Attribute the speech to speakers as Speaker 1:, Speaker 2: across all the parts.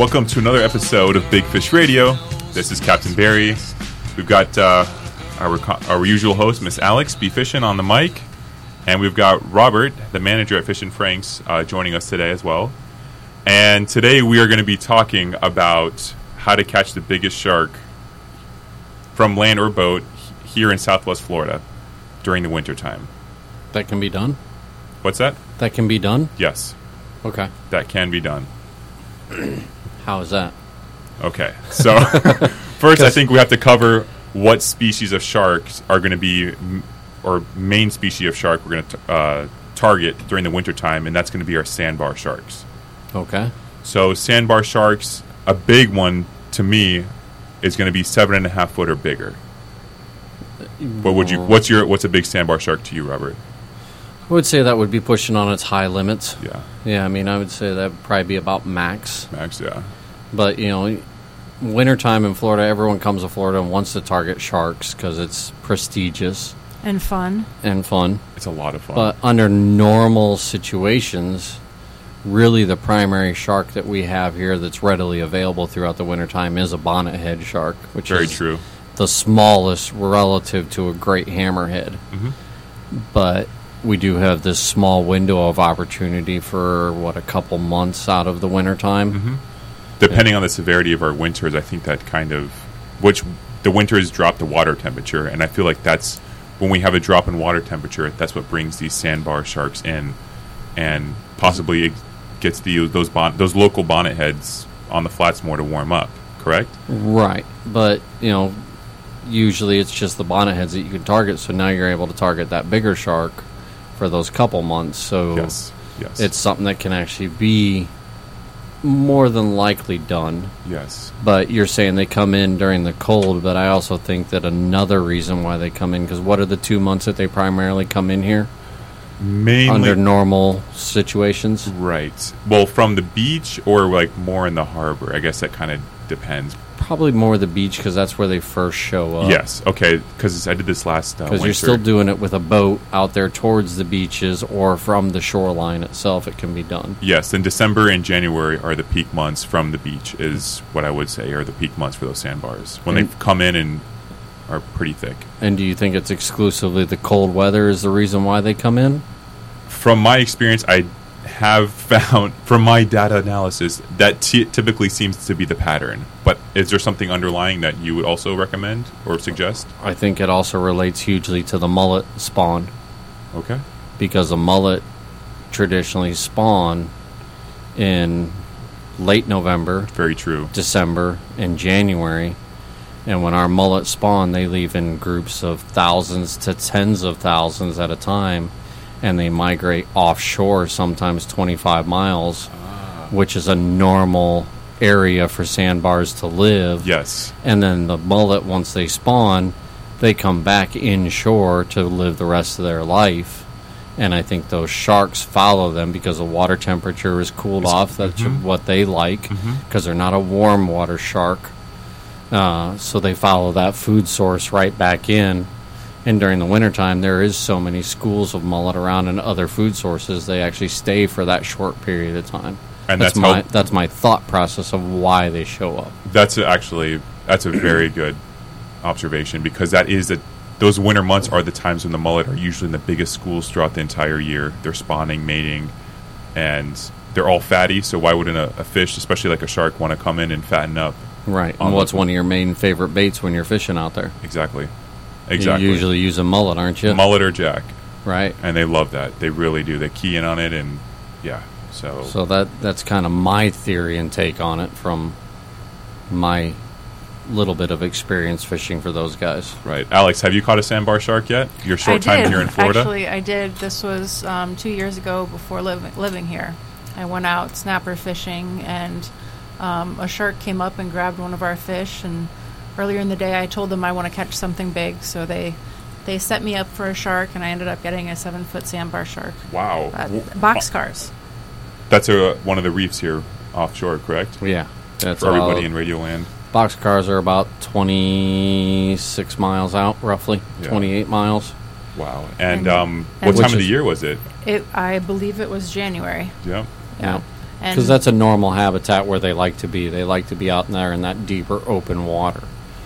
Speaker 1: Welcome to another episode of Big Fish Radio. This is Captain Barry. We've got our usual host, Miss Alex B. Fishin, on the mic. And we've got Robert, the manager at Fish and Frank's, joining us today as well. And today we are going to be talking about how to catch the biggest shark from land or boat here in Southwest Florida during the wintertime.
Speaker 2: That can be done?
Speaker 1: What's that?
Speaker 2: That can be done?
Speaker 1: Yes.
Speaker 2: Okay.
Speaker 1: That can be done.
Speaker 2: How is that?
Speaker 1: Okay. So, first I think we have to cover what species of sharks are going to be, or main species of shark we're going to target during the wintertime, and that's going to be our sandbar sharks.
Speaker 2: Okay.
Speaker 1: So, sandbar sharks, a big one to me is going to be 7.5 foot or bigger. What's a big sandbar shark to you, Robert?
Speaker 2: I would say that would be pushing on its high limits.
Speaker 1: Yeah.
Speaker 2: Yeah, I mean, I would say that would probably be about max.
Speaker 1: Max, yeah.
Speaker 2: But, you know, wintertime in Florida, everyone comes to Florida and wants to target sharks because it's prestigious.
Speaker 3: And fun.
Speaker 1: It's a lot of fun.
Speaker 2: But under normal situations, really the primary shark that we have here that's readily available throughout the wintertime is a bonnethead shark, which
Speaker 1: Very
Speaker 2: is
Speaker 1: true.
Speaker 2: the smallest relative to a great hammerhead.
Speaker 1: Mm-hmm.
Speaker 2: But we do have this small window of opportunity for, a couple months out of the wintertime.
Speaker 1: Mm-hmm. Depending on the severity of our winters, I think that which the winters drop the water temperature, and I feel like that's, when we have a drop in water temperature, that's what brings these sandbar sharks in, and possibly it gets those local bonnetheads on the flats more to warm up, correct?
Speaker 2: Right, but, usually it's just the bonnetheads that you can target, so now you're able to target that bigger shark for those couple months. So
Speaker 1: yes.
Speaker 2: It's something that can actually be more than likely done.
Speaker 1: Yes.
Speaker 2: But you're saying they come in during the cold, but I also think that another reason why they come in, because what are the 2 months that they primarily come in here?
Speaker 1: Mainly
Speaker 2: under normal situations?
Speaker 1: Right. Well, from the beach or like more in the harbor? I guess that kind of depends.
Speaker 2: Probably more the beach because that's where they first show up.
Speaker 1: Yes. Okay. Because I did this last winter.
Speaker 2: Because you're still doing it with a boat out there towards the beaches or from the shoreline itself. It can be done.
Speaker 1: Yes. And December and January are the peak months from the beach, is what I would say are the peak months for those sandbars when they come in and are pretty thick.
Speaker 2: And do you think it's exclusively the cold weather is the reason why they come in?
Speaker 1: From my experience, I have found, from my data analysis, that typically seems to be the pattern. But is there something underlying that you would also recommend or suggest?
Speaker 2: I think it also relates hugely to the mullet spawn.
Speaker 1: Okay.
Speaker 2: Because a mullet traditionally spawn in late November.
Speaker 1: Very true.
Speaker 2: December and January. And when our mullet spawn, they leave in groups of thousands to tens of thousands at a time. And they migrate offshore, sometimes 25 miles, which is a normal area for sandbars to live.
Speaker 1: Yes.
Speaker 2: And then the mullet, once they spawn, they come back inshore to live the rest of their life. And I think those sharks follow them because the water temperature is cooled off. That's what they like, because they're not a warm water shark. So they follow that food source right back in. And during the wintertime, there is so many schools of mullet around and other food sources, they actually stay for that short period of time.
Speaker 1: And
Speaker 2: that's my thought process of why they show up.
Speaker 1: That's a very good observation, because those winter months are the times when the mullet are usually in the biggest schools throughout the entire year. They're spawning, mating, and they're all fatty, so why wouldn't a fish, especially like a shark, want to come in and fatten up?
Speaker 2: Right. And what's one of your main favorite baits when you're fishing out there?
Speaker 1: Exactly.
Speaker 2: You usually use a mullet, aren't you?
Speaker 1: Mullet or jack.
Speaker 2: Right.
Speaker 1: And they love that. They really do. They key in on it, and yeah. So
Speaker 2: that's kind of my theory and take on it from my little bit of experience fishing for those guys.
Speaker 1: Right. Alex, have you caught a sandbar shark yet? Your short time here in Florida?
Speaker 3: Actually, I did. This was 2 years ago before living here. I went out snapper fishing, and a shark came up and grabbed one of our fish, and earlier in the day, I told them I want to catch something big, so they set me up for a shark, and I ended up getting a 7-foot sandbar shark.
Speaker 1: Wow.
Speaker 3: Boxcars.
Speaker 1: That's one of the reefs here offshore, correct?
Speaker 2: Yeah. That's
Speaker 1: for everybody in Radio Land.
Speaker 2: Boxcars are about 26 miles out, roughly, 28 miles.
Speaker 1: Wow. And what time of the year was it?
Speaker 3: I believe it was January.
Speaker 1: Yeah.
Speaker 3: Yeah. And
Speaker 2: Because that's a normal habitat where they like to be. They like to be out there in that deeper open water.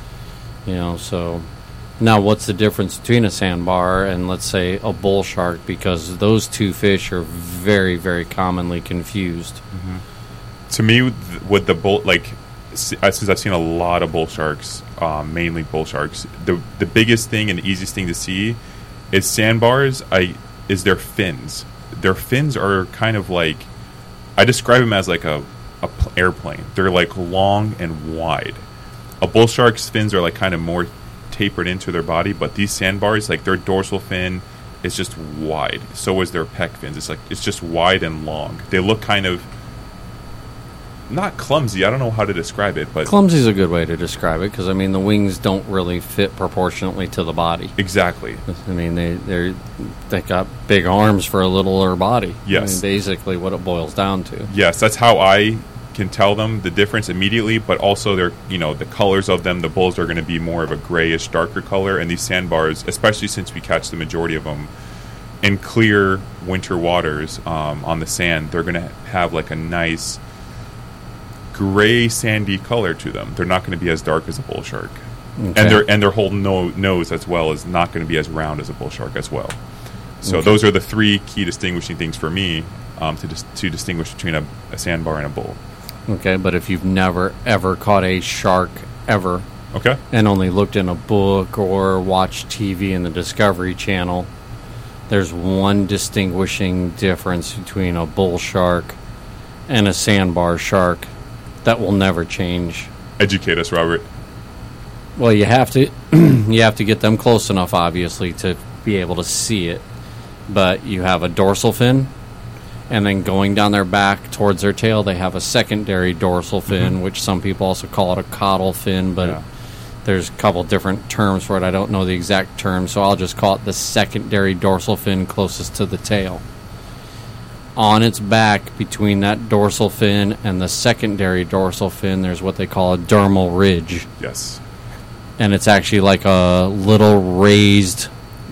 Speaker 2: So now what's the difference between a sandbar and, let's say, a bull shark? Because those two fish are very, very commonly confused.
Speaker 1: To me, with the bull, since I've seen a lot of bull sharks, mainly bull sharks, the biggest thing and the easiest thing to see is sandbars. Is their fins. Their fins are kind of like, I describe them as like a airplane. They're like long and wide. A bull shark's fins are like kind of more tapered into their body, but these sandbars, like their dorsal fin is just wide. So is their pec fins. It's just wide and long. They look kind of not clumsy. I don't know how to describe it, but
Speaker 2: Clumsy is a good way to describe it, because the wings don't really fit proportionately to the body.
Speaker 1: exactly.
Speaker 2: They got big arms for a littler body.
Speaker 1: Yes.
Speaker 2: Basically what it boils down to.
Speaker 1: Yes, that's how I can tell them the difference immediately, but also they're, the colors of them. The bulls are going to be more of a grayish, darker color, and these sandbars, especially since we catch the majority of them in clear winter waters on the sand, they're going to have like a nice gray, sandy color to them. They're not going to be as dark as a bull shark,
Speaker 2: Okay.
Speaker 1: and their whole nose as well is not going to be as round as a bull shark as well. So those are the three key distinguishing things for me to distinguish between a sandbar and a bull.
Speaker 2: Okay, but if you've never, ever caught a shark, ever,
Speaker 1: Okay.
Speaker 2: and only looked in a book or watched TV in the Discovery Channel, there's one distinguishing difference between a bull shark and a sandbar shark that will never change.
Speaker 1: Educate us, Robert.
Speaker 2: Well, you have to you have to get them close enough, obviously, to be able to see it. But you have a dorsal fin, and then going down their back towards their tail, they have a secondary dorsal fin, which some people also call it a caudal fin, but
Speaker 1: Yeah.
Speaker 2: there's a couple different terms for it. I don't know the exact term, so I'll just call it the secondary dorsal fin closest to the tail. On its back, between that dorsal fin and the secondary dorsal fin, there's what they call a dermal ridge.
Speaker 1: Yes.
Speaker 2: And it's actually like a little raised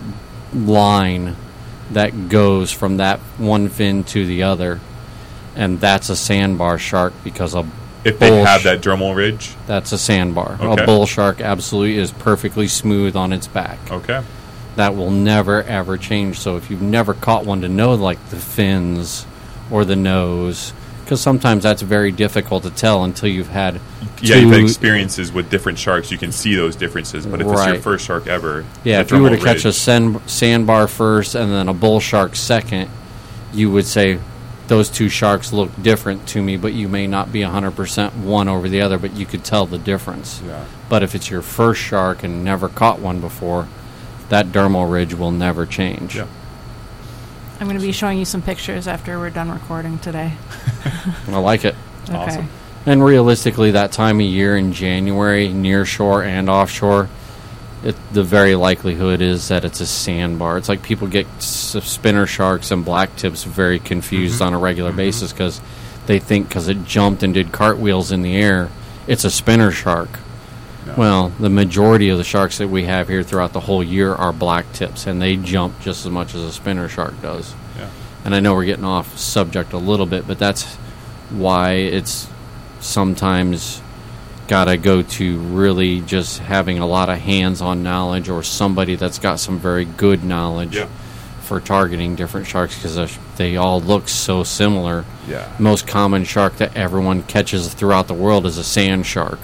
Speaker 2: line that goes from that one fin to the other. And that's a sandbar shark, because
Speaker 1: If they have that dermal ridge.
Speaker 2: that's a sandbar.
Speaker 1: Okay.
Speaker 2: A bull shark absolutely is perfectly smooth on its back.
Speaker 1: Okay.
Speaker 2: That will never, ever change. So if you've never caught one to know, like, the fins or the nose, because sometimes that's very difficult to tell until you've had
Speaker 1: Yeah, you've had
Speaker 2: two-
Speaker 1: experiences with different sharks. You can see those differences. But if it's your
Speaker 2: Right.
Speaker 1: first shark ever,
Speaker 2: Yeah,
Speaker 1: the
Speaker 2: if you were to
Speaker 1: dermal
Speaker 2: catch a
Speaker 1: ridge-
Speaker 2: sandbar first and then a bull shark second, you would say those two sharks look different to me, but you may not be 100% one over the other, but you could tell the difference.
Speaker 1: Yeah.
Speaker 2: But if it's your first shark and never caught one before, that dermal ridge will never change.
Speaker 1: Yeah.
Speaker 3: I'm going to be showing you some pictures after we're done recording today.
Speaker 2: I like it.
Speaker 3: Okay.
Speaker 1: Awesome.
Speaker 2: And realistically, that time of year in January, near shore and offshore, the very likelihood is that it's a sandbar. It's like people get spinner sharks and black tips very confused on a regular basis, because they think because it jumped and did cartwheels in the air, it's a spinner shark.
Speaker 1: No.
Speaker 2: Well, the majority of the sharks that we have here throughout the whole year are black tips, and they jump just as much as a spinner shark does.
Speaker 1: Yeah.
Speaker 2: And I know we're getting off subject a little bit, but that's why it's sometimes got to go to really just having a lot of hands-on knowledge, or somebody that's got some very good knowledge
Speaker 1: Yeah.
Speaker 2: for targeting different sharks, because they all look so similar.
Speaker 1: Yeah.
Speaker 2: Most common shark that everyone catches throughout the world is a sand shark.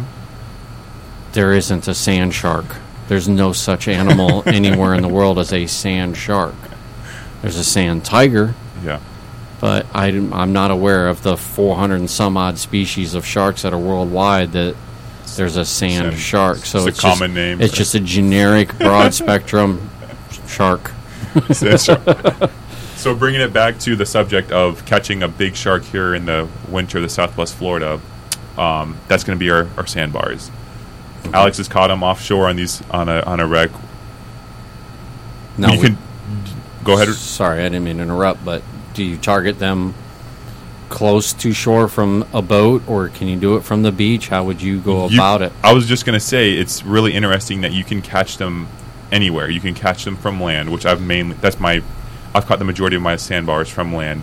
Speaker 2: There isn't a sand shark. There's no such animal anywhere in the world as a sand shark. There's a sand tiger,
Speaker 1: Yeah.
Speaker 2: but I'm not aware of the 400 and some odd species of sharks that are worldwide that there's a sand shark. So
Speaker 1: it's a common name.
Speaker 2: It's just a generic, broad spectrum shark.
Speaker 1: So bringing it back to the subject of catching a big shark here in the winter of Southwest Florida, that's going to be our sandbars. Alex has caught them offshore on a wreck.
Speaker 2: Now,
Speaker 1: You can go ahead.
Speaker 2: Sorry, I didn't mean to interrupt, but do you target them close to shore from a boat, or can you do it from the beach? How would you go about it?
Speaker 1: I was just going to say, it's really interesting that you can catch them anywhere. You can catch them from land, which I've caught the majority of my sandbars from land.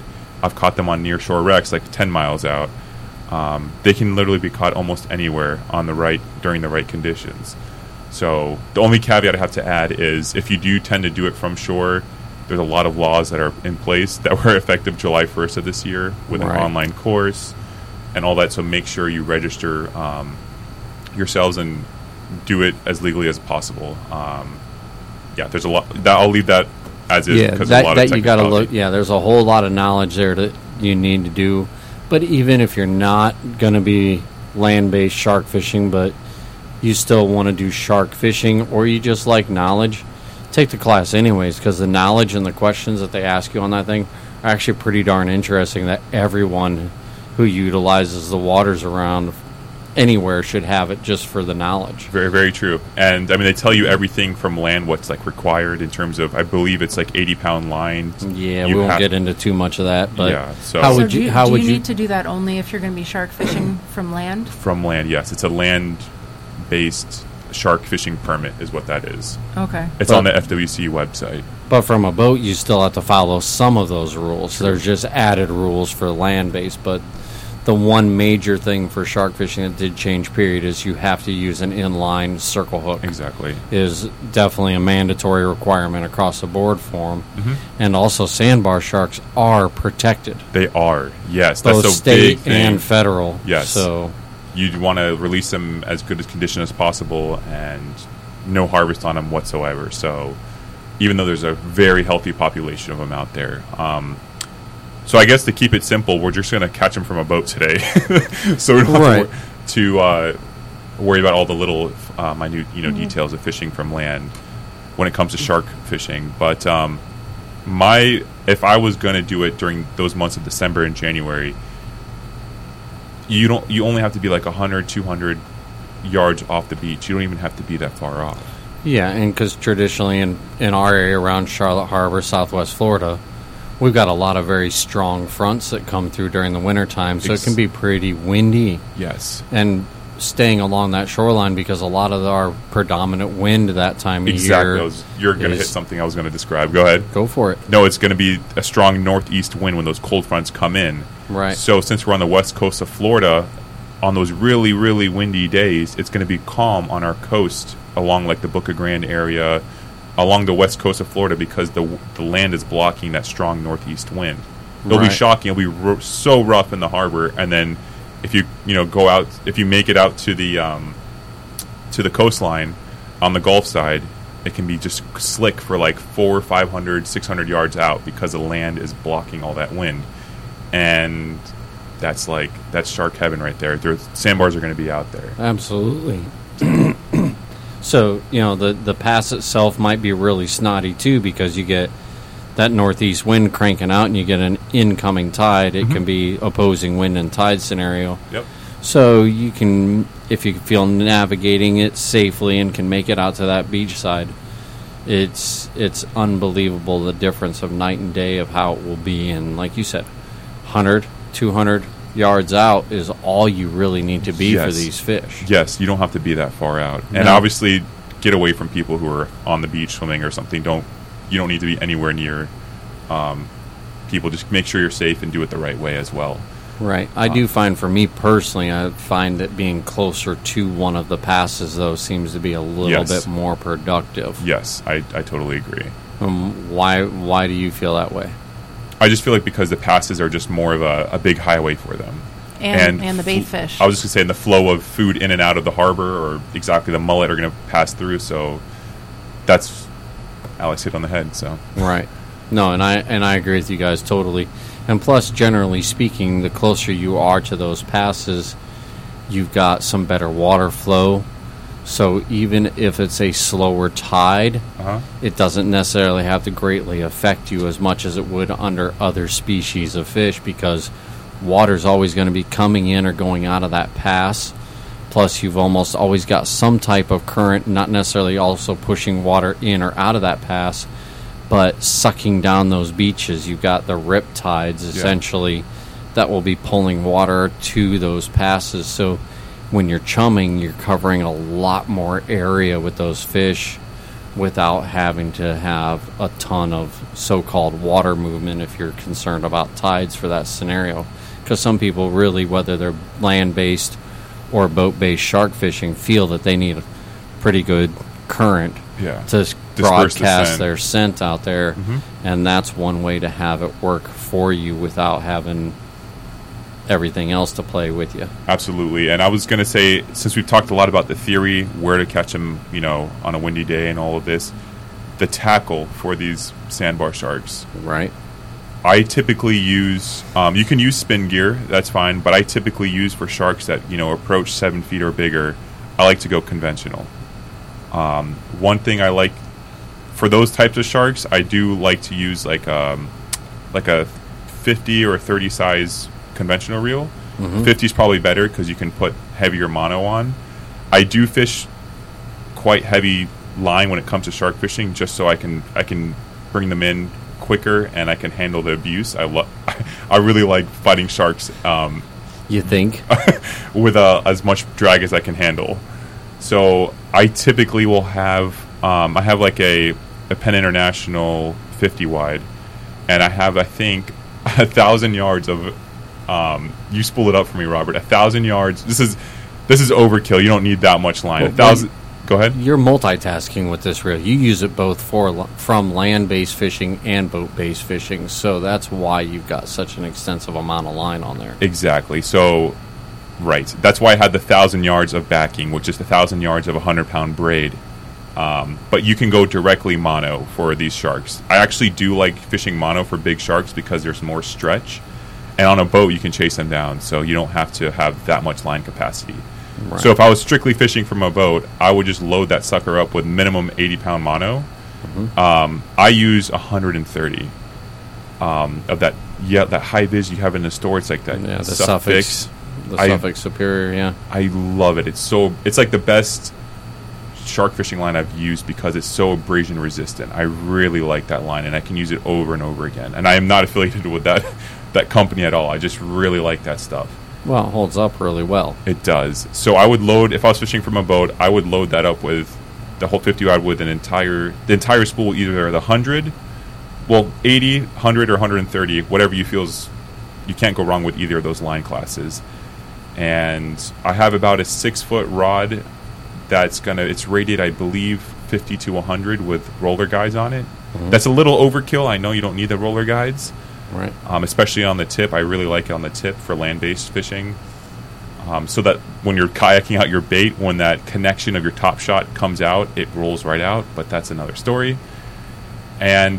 Speaker 1: I've caught them on near shore wrecks like 10 miles out. They can literally be caught almost anywhere during the right conditions. So the only caveat I have to add is if you do tend to do it from shore, there's a lot of laws that are in place that were effective July 1st of this year with an online course and all that. So make sure you register yourselves and do it as legally as possible. There's a lot. I'll leave that as is because a lot of
Speaker 2: you got to look. Yeah, there's a whole lot of knowledge there that you need to do. But even if you're not going to be land-based shark fishing, but you still want to do shark fishing, or you just like knowledge, take the class anyways, because the knowledge and the questions that they ask you on that thing are actually pretty darn interesting, that everyone who utilizes the waters around anywhere should have it just for the knowledge.
Speaker 1: Very, very true. And I mean, they tell you everything from land, what's like required in terms of, I believe it's like 80-pound line.
Speaker 2: Yeah, we won't get into too much of that. But
Speaker 1: yeah, so
Speaker 3: how would you need to do that only if you're going to be shark fishing from land?
Speaker 1: From land, yes. It's a land-based shark fishing permit is what that is.
Speaker 3: Okay.
Speaker 1: It's on the FWC website.
Speaker 2: But from a boat, you still have to follow some of those rules. True. There's just added rules for land-based, but the one major thing for shark fishing that did change, period, is you have to use an inline circle hook.
Speaker 1: Exactly.
Speaker 2: Is definitely a mandatory requirement across the board for them. Mm-hmm. And also sandbar sharks are protected.
Speaker 1: They are, yes.
Speaker 2: Both
Speaker 1: that's a
Speaker 2: state
Speaker 1: big thing.
Speaker 2: And federal.
Speaker 1: Yes.
Speaker 2: So
Speaker 1: you'd want to release them as good a condition as possible and no harvest on them whatsoever. So even though there's a very healthy population of them out there, so I guess to keep it simple, we're just going to catch them from a boat today, so we don't have to worry about all the little minute details of fishing from land when it comes to shark fishing. But if I was going to do it during those months of December and January, you only have to be like 100, 200 yards off the beach. You don't even have to be that far off.
Speaker 2: Yeah, and because traditionally in our area around Charlotte Harbor, Southwest Florida, we've got a lot of very strong fronts that come through during the wintertime, so it can be pretty windy.
Speaker 1: Yes.
Speaker 2: And staying along that shoreline, because a lot of our predominant wind that time of year...
Speaker 1: Exactly. You're going to hit something I was going to describe. Go ahead.
Speaker 2: Go for it.
Speaker 1: No, it's going to be a strong northeast wind when those cold fronts come in.
Speaker 2: Right.
Speaker 1: So since we're on the west coast of Florida, on those really, really windy days, it's going to be calm on our coast along like the Boca Grande area, along the west coast of Florida, because the land is blocking that strong northeast wind. It'll be shocking. It'll be so rough in the harbor, and then if you go out, if you make it out to the coastline on the Gulf side, it can be just slick for like 400, 500, 600 yards out because the land is blocking all that wind, and that's shark heaven right there. Sandbars are going to be out there.
Speaker 2: Absolutely. So, the pass itself might be really snotty, too, because you get that northeast wind cranking out and you get an incoming tide. It can be opposing wind and tide scenario.
Speaker 1: Yep.
Speaker 2: So you can, if you feel navigating it safely and can make it out to that beach side, it's unbelievable the difference of night and day of how it will be. And like you said, 100, 200 yards out is all you really need to be for these fish.
Speaker 1: Yes, you don't have to be that far out. And obviously get away from people who are on the beach swimming or something. You don't need to be anywhere near people. Just make sure you're safe and do it the right way as well.
Speaker 2: Right. I do find, for me personally, I find that being closer to one of the passes, though, seems to be a little bit more productive.
Speaker 1: Yes, I totally agree.
Speaker 2: Why do you feel that way?
Speaker 1: I just feel like because the passes are just more of a big highway for them.
Speaker 3: And the bait fish.
Speaker 1: I was just going to say, and the flow of food in and out of the harbor, or exactly the mullet, are going to pass through. So that's Alex hit on the head. So
Speaker 2: right. No, and I agree with you guys totally. And plus, generally speaking, the closer you are to those passes, you've got some better water flow. So even if it's a slower tide, it doesn't necessarily have to greatly affect you as much as it would under other species of fish, because water's always going to be coming in or going out of that pass. Plus, you've almost always got some type of current, not necessarily also pushing water in or out of that pass, but sucking down those beaches. You've got the rip tides, essentially, that will be pulling water to those passes. So when you're chumming, you're covering a lot more area with those fish, without having to have a ton of so-called water movement if you're concerned about tides for that scenario. Because some people really, whether they're land-based or boat-based shark fishing, feel that they need a pretty good current to broadcast their scent out there. And that's one way to have it work for you without having everything else to play with you.
Speaker 1: Absolutely. And I was going to say, since we've talked a lot about the theory, where to catch them, on a windy day and all of this, the tackle for these sandbar sharks.
Speaker 2: Right.
Speaker 1: I typically use, you can use spin gear, that's fine, but I typically use for sharks that, approach 7 feet or bigger, I like to go conventional. One thing I like, for those types of sharks, I do like to use like a 50 or 30 size conventional reel. 50 is probably better because you can put heavier mono on. I do fish quite heavy line when it comes to shark fishing, just so I can bring them in quicker and I can handle the abuse. I really like fighting sharks.
Speaker 2: You think?
Speaker 1: With as much drag as I can handle. So I typically will have I have like a Penn International 50 wide, and I have, I think, 1,000 yards of you spool it up for me, Robert. 1,000 yards. This is overkill. You don't need that much line. 1,000. Go ahead.
Speaker 2: You're multitasking with this reel. You use it both from land-based fishing and boat-based fishing, so that's why you've got such an extensive amount of line on there.
Speaker 1: Exactly. So, right. That's why I had the 1,000 yards of backing, which is the 1,000 yards of 100-pound braid. But you can go directly mono for these sharks. I actually do like fishing mono for big sharks because there's more stretch. And on a boat, you can chase them down, so you don't have to have that much line capacity. Right. So if I was strictly fishing from a boat, I would just load that sucker up with minimum 80-pound mono. I use 130 of that. Yeah, that high vis you have in the store. It's like that.
Speaker 2: Yeah, the Suffix. The Suffix Superior. Yeah,
Speaker 1: I love it. It's like the best shark fishing line I've used because it's so abrasion resistant. I really like that line, and I can use it over and over again. And I am not affiliated with that company at all. I just really like that stuff.
Speaker 2: Well, it holds up really well.
Speaker 1: It does. So I would load, if I was fishing from a boat, I would load that up with the whole 50 rod with the entire spool, either the 100, 80, 100, or 130, whatever you feel is, you can't go wrong with either of those line classes. And I have about a 6-foot rod it's rated, I believe, 50 to 100 with roller guides on it. That's a little overkill. I know you don't need the roller guides.
Speaker 2: Right.
Speaker 1: Especially on the tip. I really like it on the tip for land-based fishing. So that when you're kayaking out your bait, when that connection of your top shot comes out, it rolls right out. But that's another story. And,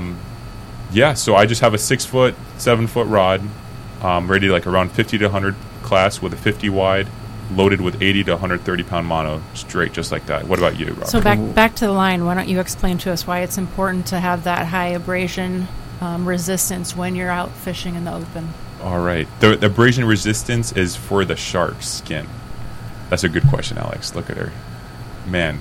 Speaker 1: so I just have a 6-foot, 7-foot rod, rated like around 50 to 100 class with a 50 wide, loaded with 80 to 130-pound mono, straight just like that. What about you, Robert?
Speaker 3: So back to the line, why don't you explain to us why it's important to have that high abrasion resistance when you're out fishing in the open?
Speaker 1: All right. The abrasion resistance is for the shark's skin. That's a good question, Alex. Look at her. Man.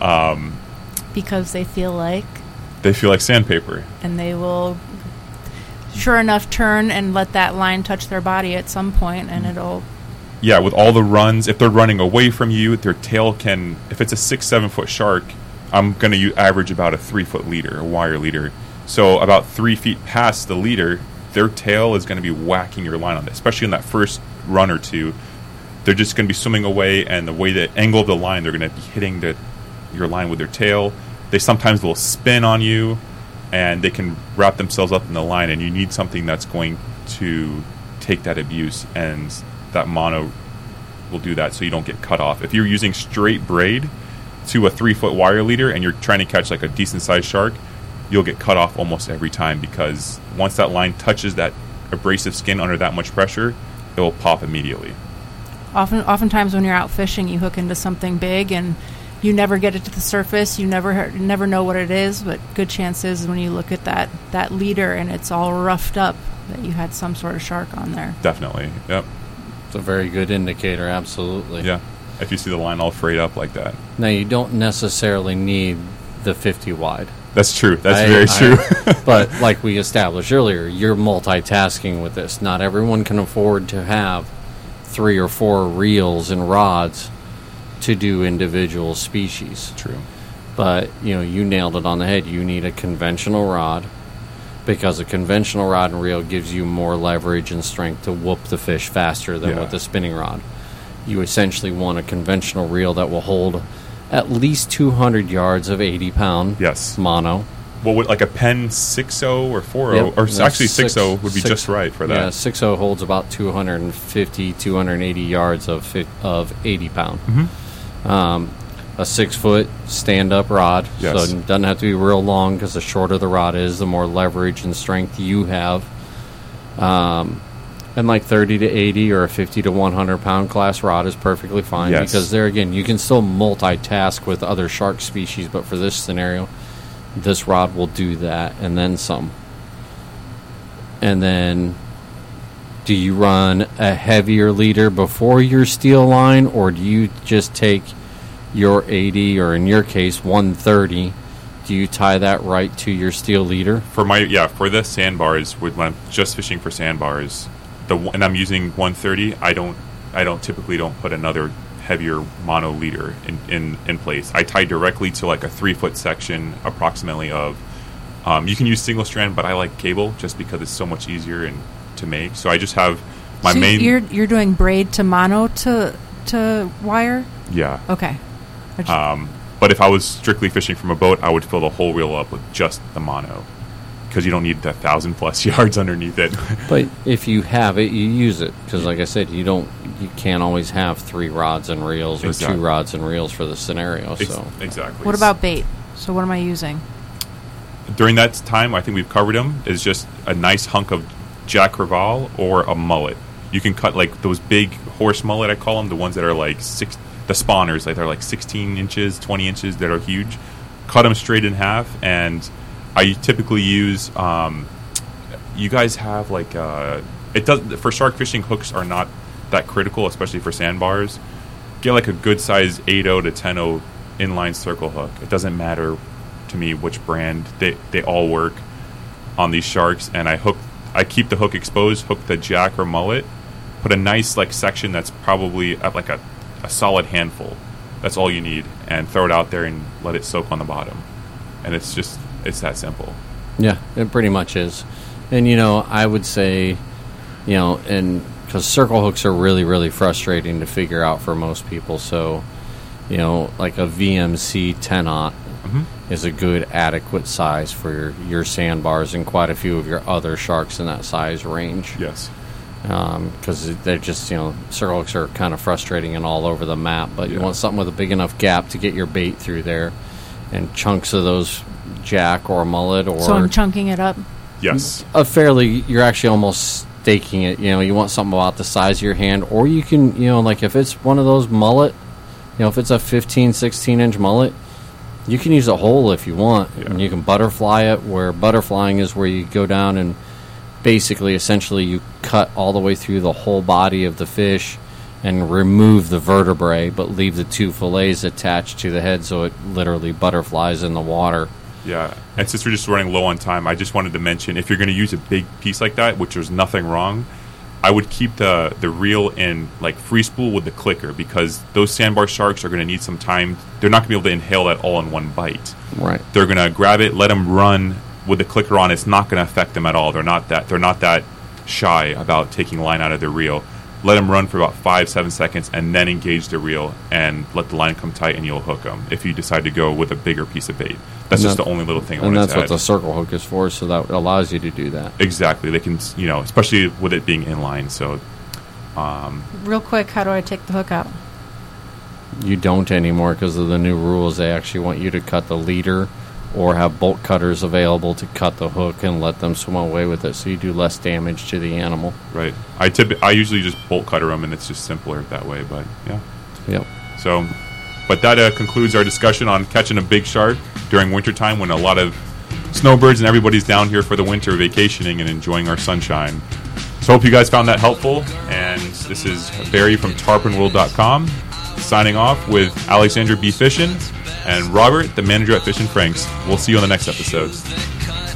Speaker 3: Because they feel like
Speaker 1: sandpaper.
Speaker 3: And they will, sure enough, turn and let that line touch their body at some point, and it'll...
Speaker 1: Yeah, with all the runs, if they're running away from you, their tail can... If it's a 6-7 foot shark, I'm going to average about a 3-foot leader, a wire leader. So about 3 feet past the leader, their tail is going to be whacking your line on it, especially in that first run or two. They're just going to be swimming away, and the way the angle of the line, they're going to be hitting your line with their tail. They sometimes will spin on you, and they can wrap themselves up in the line, and you need something that's going to take that abuse, and that mono will do that so you don't get cut off. If you're using straight braid to a 3-foot wire leader and you're trying to catch like a decent-sized shark, you'll get cut off almost every time, because once that line touches that abrasive skin under that much pressure, it will pop immediately.
Speaker 3: Oftentimes when you're out fishing, you hook into something big and you never get it to the surface. You never know what it is, but good chance is when you look at that leader and it's all roughed up that you had some sort of shark on there.
Speaker 1: Definitely, yep.
Speaker 2: It's a very good indicator, absolutely.
Speaker 1: Yeah, if you see the line all frayed up like that.
Speaker 2: Now, you don't necessarily need the 50 wide.
Speaker 1: That's true. That's very true.
Speaker 2: But like we established earlier, you're multitasking with this. Not everyone can afford to have 3 or 4 reels and rods to do individual species.
Speaker 1: True.
Speaker 2: But, you nailed it on the head. You need a conventional rod because a conventional rod and reel gives you more leverage and strength to whoop the fish faster than with the spinning rod. You essentially want a conventional reel that will hold at least 200 yards of 80-pound mono.
Speaker 1: Well, would like a Penn 6.0 or 4.0, or actually 6.0 would be just right for that.
Speaker 2: Yeah, 6.0 holds about 250, 280 yards of 80-pound. A 6-foot stand-up rod, so it doesn't have to be real long because the shorter the rod is, the more leverage and strength you have. And like 30 to 80 or a 50 to 100-pound class rod is perfectly fine because there, again, you can still multitask with other shark species, but for this scenario, this rod will do that and then some. And then, do you run a heavier leader before your steel line, or do you just take your 80, or in your case 130, do you tie that right to your steel leader?
Speaker 1: For the sandbars, when I'm just fishing for sandbars, and I'm using 130, I typically don't put another heavier mono leader in place. I tie directly to like a 3-foot section approximately of you can use single strand, but I like cable just because it's so much easier and to make. So I just have my main.
Speaker 3: You're doing braid to mono to wire?
Speaker 1: Yeah.
Speaker 3: Okay.
Speaker 1: But if I was strictly fishing from a boat, I would fill the whole reel up with just the mono because you don't need 1,000+ yards underneath it.
Speaker 2: But if you have it, you use it because, like I said, you can't always have 3 rods and reels or 2 rods and reels for the scenario. So
Speaker 1: exactly.
Speaker 3: What about bait? So what am I using?
Speaker 1: During that time, I think we've covered them. Is just a nice hunk of Jack Crevalle or a mullet. You can cut like those big horse mullet, I call them, the ones that are like the spawners, like they're like 16 inches, 20 inches, that are huge. Cut them straight in half, and I typically use. You guys have like it does for shark fishing. Hooks are not that critical, especially for sandbars. Get like a good size 8.0 to 10.0 inline circle hook. It doesn't matter to me which brand. They all work on these sharks, and I keep the hook exposed. Hook the Jack or mullet. Put a nice like section that's probably at like a solid handful. That's all you need, and throw it out there and let it soak on the bottom. And it's that simple.
Speaker 2: Yeah, it pretty much is. And I would say, and because circle hooks are really, really frustrating to figure out for most people. So, like a VMC 10-aught is a good adequate size for your sandbars and quite a few of your other sharks in that size range.
Speaker 1: Yes.
Speaker 2: Because they're just, circle hooks are kind of frustrating and all over the map, but you want something with a big enough gap to get your bait through there, and chunks of those Jack or mullet or...
Speaker 3: So I'm chunking it up?
Speaker 1: Yes.
Speaker 2: You're actually almost staking it. You want something about the size of your hand, or you can, like if it's one of those mullet, if it's a 15, 16-inch mullet, you can use a hole if you want, and you can butterfly it, where butterflying is where you go down and basically, essentially, you cut all the way through the whole body of the fish and remove the vertebrae, but leave the 2 fillets attached to the head, so it literally butterflies in the water.
Speaker 1: Yeah, and since we're just running low on time, I just wanted to mention, if you're going to use a big piece like that, which there's nothing wrong, I would keep the reel in like free spool with the clicker, because those sandbar sharks are going to need some time. They're not going to be able to inhale that all in one bite.
Speaker 2: Right.
Speaker 1: They're going to grab it, let them run with the clicker on. It's not going to affect them at all. They're not that shy about taking line out of their reel. Let them run for about 5-7 seconds, and then engage the reel and let the line come tight, and you'll hook them if you decide to go with a bigger piece of bait. That's just the only little thing I wanted to add.
Speaker 2: And that's what the circle hook is for, so that allows you to do that.
Speaker 1: Exactly. They can, especially with it being inline. So,
Speaker 3: real quick, how do I take the hook out?
Speaker 2: You don't anymore because of the new rules. They actually want you to cut the leader or have bolt cutters available to cut the hook and let them swim away with it, so you do less damage to the animal.
Speaker 1: Right. I usually just bolt cutter them, and it's just simpler that way, but yeah.
Speaker 2: Yep.
Speaker 1: So, but that concludes our discussion on catching a big shark during wintertime, when a lot of snowbirds and everybody's down here for the winter vacationing and enjoying our sunshine. So hope you guys found that helpful, and this is Barry from tarponworld.com signing off with Alexander B. Fishin and Robert, the manager at Fishin' Franks. We'll see you on the next episode.